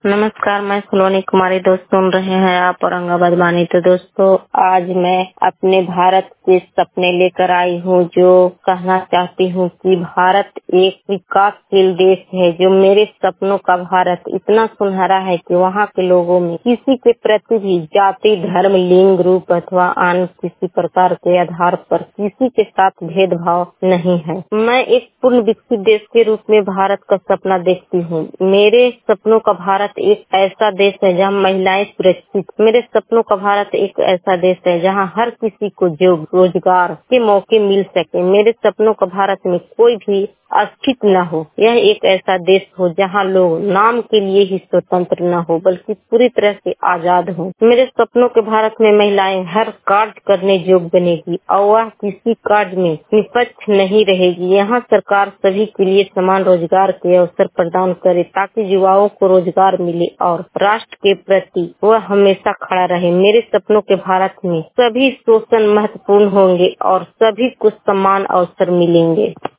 नमस्कार, मैं सलोनी कुमारी। दोस्त सुन रहे हैं आप औरंगाबाद वाणी। तो दोस्तों, आज मैं अपने भारत के सपने लेकर आई हूँ, जो कहना चाहती हूँ कि भारत एक विकासशील देश है। जो मेरे सपनों का भारत इतना सुनहरा है कि वहाँ के लोगों में किसी के प्रति भी जाति, धर्म, लिंग, रूप अथवा अन्य किसी प्रकार के आधार पर किसी के साथ भेदभाव नहीं है। मैं एक पूर्ण विकसित देश के रूप में भारत का सपना देखती हूँ। मेरे सपनों का भारत एक ऐसा देश है जहाँ महिलाएं सुरक्षित। मेरे सपनों का भारत एक ऐसा देश है जहाँ हर किसी को रोजगार के मौके मिल सके। मेरे सपनों का भारत में कोई भी अस्थित न हो। यह एक ऐसा देश हो जहाँ लोग नाम के लिए ही स्वतंत्र न हो, बल्कि पूरी तरह से आजाद हो। मेरे सपनों के भारत में महिलाएं हर कार्य करने योग्य बनेगी और वह किसी कार्य में निष्पक्ष नहीं रहेगी। यहाँ सरकार सभी के लिए समान रोजगार के अवसर प्रदान करे ताकि युवाओं को रोजगार मिले और राष्ट्र के प्रति वह हमेशा खड़ा रहे। मेरे सपनों के भारत में सभी शोषण महत्वपूर्ण होंगे और सभी को समान अवसर मिलेंगे।